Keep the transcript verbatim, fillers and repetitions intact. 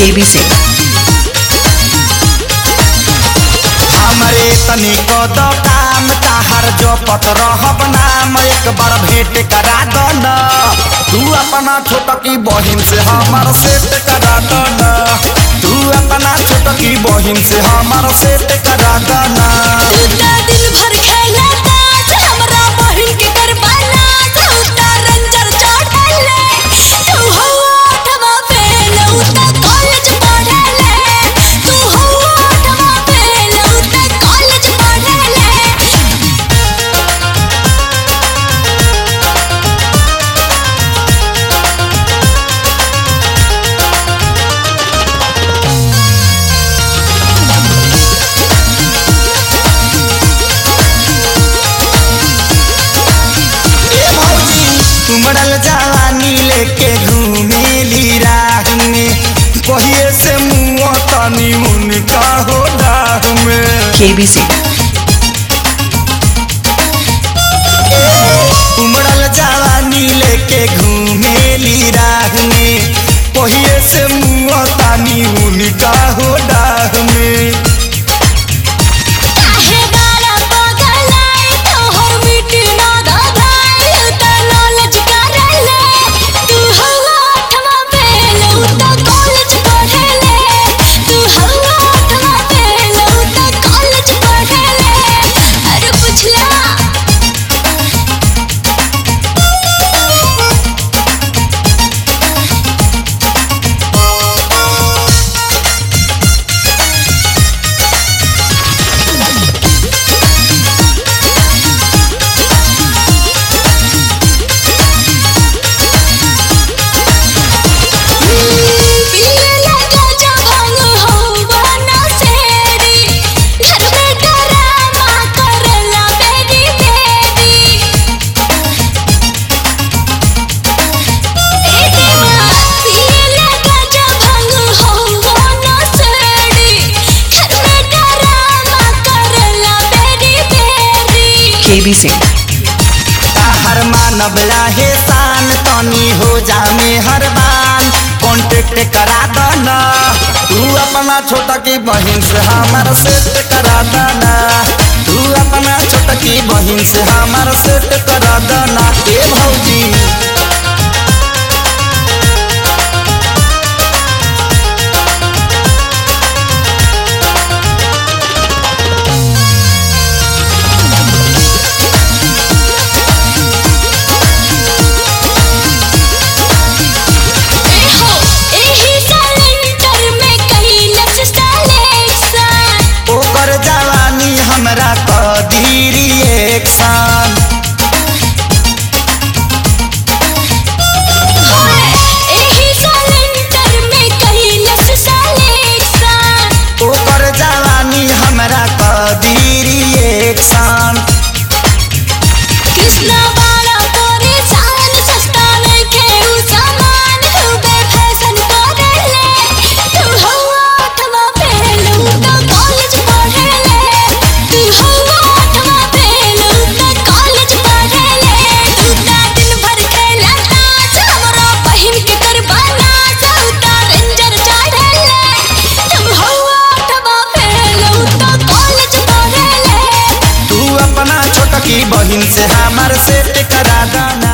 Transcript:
KB से हमरे तनी को दो काम ताहर जो पत रहब नाम एक बार भेंट करा दो न तू अपना छोटकी बहिन से हमार सेट करा दो न तू अपना छोटकी बहिन से हमार सेट करा दो न दिन भर खेला ताश हमरा बहिन के करवाना तू रंजर चढ़ले तू हवा अठवा फेल उता कॉलेज पढ़ले तू हवा अठवा फेल उता कॉलेज पढ़ले उमड़ल जवानी लेके घूमेली राह में कहिए से मुँह तनी उनका हो राह में केबी से उमड़ल जवानी लेके घूमेली राह में कहिए से मुँह तनी उनका हो राह में काहे बाला पगलाई तोहर मिट्टी ना दबाई उता नॉलेज करले तू हवा अठवा फेल उता कॉलेज पढ़ले तू हवा अठवा फेल उता कॉलेज पढ़ले अरे पुछला पीले लगा जवान हो बना सेरी घर में डरामा करला बेरी बेरी ए देवा पीले लगा जवान हो बना सेरी घर में डरामा करला बेरी बेरी केबी से हर मानव लाहे शान तनी हो जा में हर बान कॉन्टेक्ट करा दो न तू अपना छोटा की बहिन से हमार सेट करा दो न तू अपना छोटा की बहिन से हमार सेट करा दो न ए भौजी एहो एही कैलेंडर में कैलस सिलेक्शन ओकर जवानी हमरा कदीरी एक्शन होए एही कैलेंडर में कैलस सिलेक्शन ओकर जवानी हमरा कदीरी एक्शन कृष्णा बाला तोरे शान सस्ता नइखे उ सामान खूबे फैशन करले तू हवा अठवा फेल उता कॉलेज पढ़ले तू हवा अठवा फेल उता कॉलेज पढ़ले तू ता दिन भर खेला ताश हमरा बहिन के करवाना उता रंजर चढ़ले तू हवा अठवा फेल उता कॉलेज पढ़ले तू अपना छोटकी बहिन से हमार सेट करा दो न